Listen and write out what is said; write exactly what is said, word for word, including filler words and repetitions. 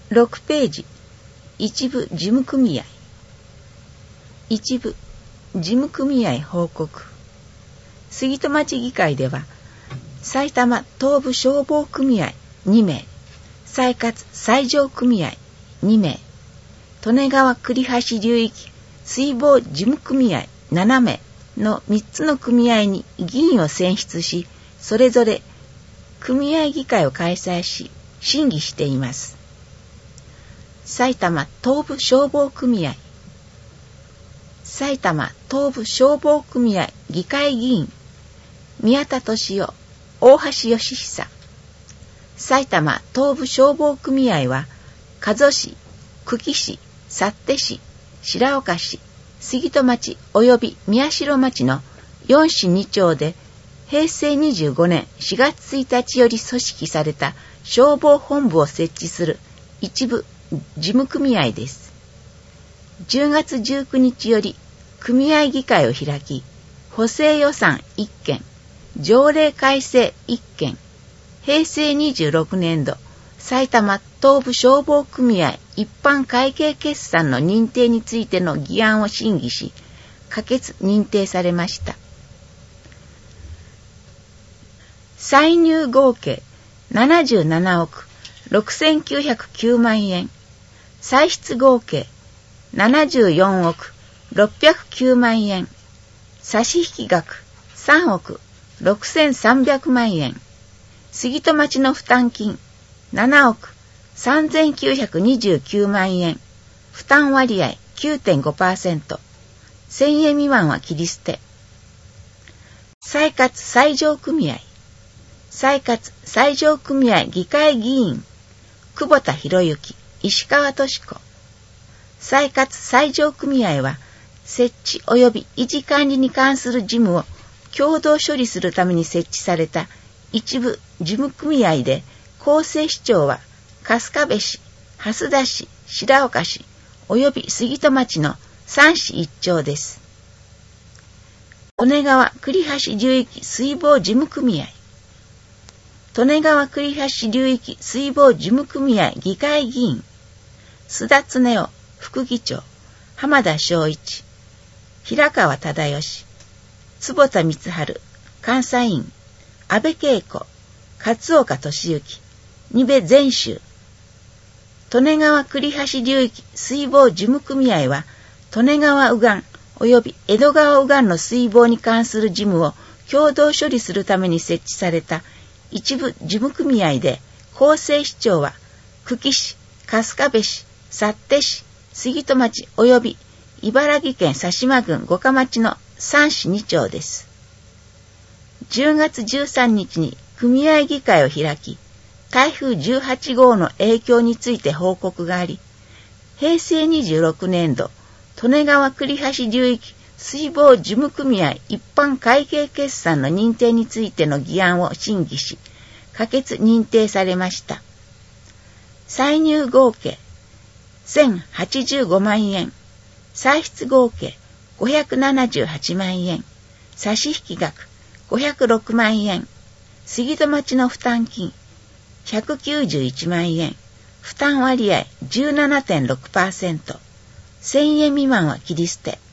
ろくページ、一部事務組合。一部事務組合報告。杉戸町議会では、埼玉東部消防組合にめい、西葛西条組合にめい、利根川栗橋流域水防事務組合ななめいのみっつの組合に議員を選出し、それぞれ組合議会を開催し、審議しています。埼玉東部消防組合。埼玉東部消防組合議会議員、宮田俊夫、大橋義久。埼玉東部消防組合は、加須市、久喜市、幸手市、白岡市、杉戸町及び宮代町のよん市に町で、へいせいにじゅうごねんしがつついたちより組織された消防本部を設置する一部事務組合です。じゅうがつじゅうくにちより組合議会を開き、補正予算いっけん、条例改正いっけん、へいせいにじゅうろくねんど埼玉東部消防組合一般会計決算の認定についての議案を審議し、可決認定されました。歳入合計ななじゅうななおくろくせんきゅうひゃくきゅうまんえん、歳出合計ななじゅうよんおくろっぴゃくきゅうまんえん、差引額さんおくろくせんさんびゃくまんえん、杉戸町の負担金ななおくさんぜんきゅうひゃくにじゅうきゅうまんえん、負担割合 きゅうてんごパーセント、せんえん未満は切り捨て。西葛西条組合。西葛西条組合議会議員、久保田博之、石川敏子。西葛西条組合は、設置及び維持管理に関する事務を共同処理するために設置された一部事務組合で、構成市長は春日部市、蓮田市、白岡市及び杉戸町のさん市いち町です。利根川栗橋流域水防事務組合。利根川栗橋流域水防事務組合議会議員、須田恒夫副議長、浜田昭一、平川忠義、坪田光晴監査員、安倍恵子、勝岡俊之、二部全州。利根川栗橋流域水防事務組合は、利根川右岸及び江戸川右岸の水防に関する事務を共同処理するために設置された一部事務組合で、構成市長は久喜市、春日部市、幸手市、杉戸町及び茨城県佐島郡五霞町のさん市に町です。じゅうがつじゅうさんにちに組合議会を開き、台風じゅうはちごうの影響について報告があり、へいせいにじゅうろくねんど利根川栗橋流域水防事務組合一般会計決算の認定についての議案を審議し、可決認定されました。歳入合計せんはちじゅうごまんえん、歳出合計ごひゃくななじゅうはちまんえん、差引額ごひゃくろくまんえん、杉戸町の負担金ひゃくきゅうじゅういちまんえん、負担割合 じゅうななてんろくパーセント、せんえん未満は切り捨て。